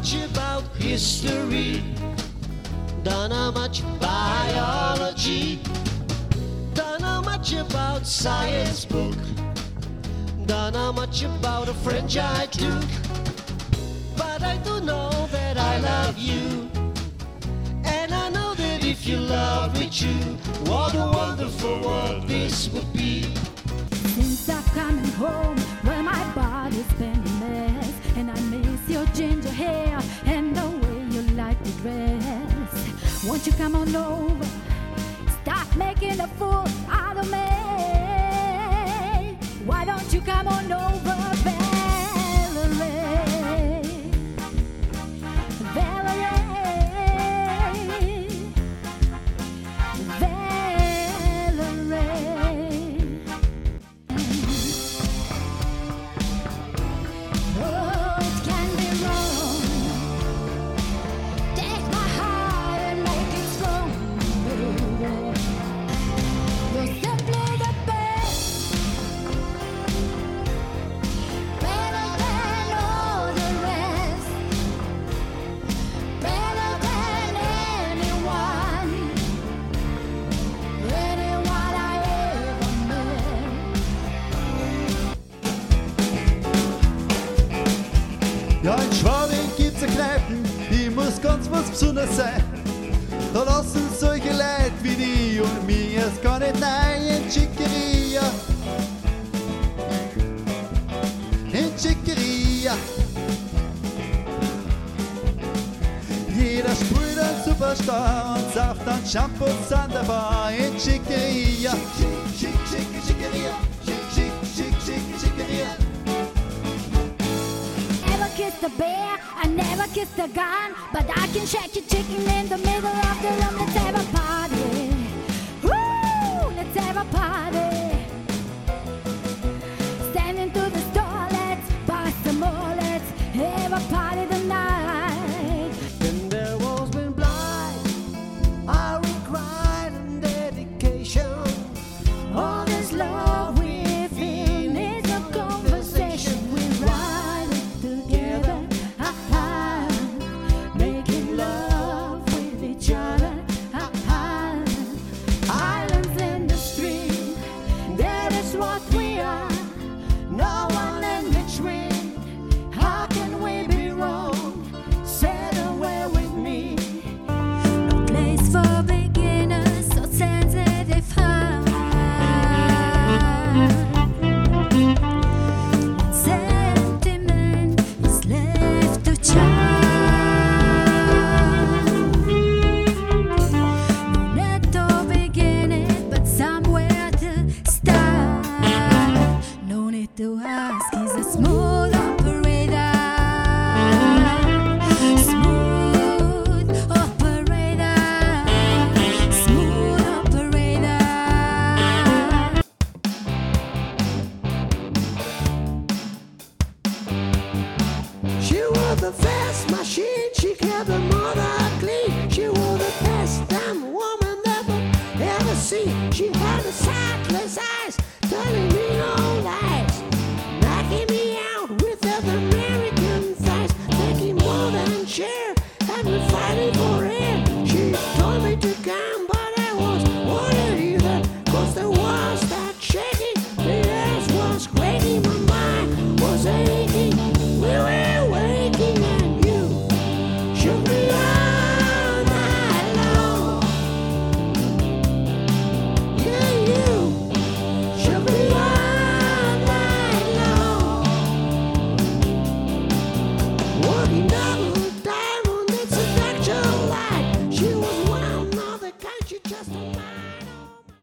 much about history, don't know much biology, don't know much about science book, don't know much about a French I took. But I do know that I love you, and I know that if you love me too, what a wonderful world this would be. Since I'm coming home, well, my body's been a mess, and I miss your ginger hair and the way you like to dress. Won't you come on over, stop making a fool out of me? Why don't you come on over, Valerie? Valerie, Valerie. Oh, it can be wrong. Take my heart and make it strong, baby. You're simply the best, better than all the rest, better than anyone I ever met. Ja, in Schwabing gibt's a Kneipen, die muss ganz was Besonderes sein. Da lassen solche Leute wie die und mich erst gar nicht rein in Chiqueria. In Chiqueria. Jeder spielt ein Superstar und sauft an Shampoos an der Bar in Chiqueria. Chiqueria. Chiqueria. Never kissed a bear, I never kissed a gun, but I can shake your chicken in the middle of the room. Let's have a party. Woo! Let's have a party. Stand into the store, let's buy some more. Let's have a party tonight. When there was been blind, I required dedication. All this love we feel is a conversation. We ride it together, making love with each other. Islands in the stream, that is what we are. No one in between. How can we be wrong? Sail away with me. No place for beginners, so sensitive heart. Sentiment is left to child. No need to begin it, but somewhere to start. No need to ask, he's a smooth operator. Smooth operator. Smooth operator. She was the fast machine, she kept the mother clean. She was the best damn woman that I've ever seen. She had the sightless eyes, telling me no lies, knocking me out with that American thighs, taking more than share.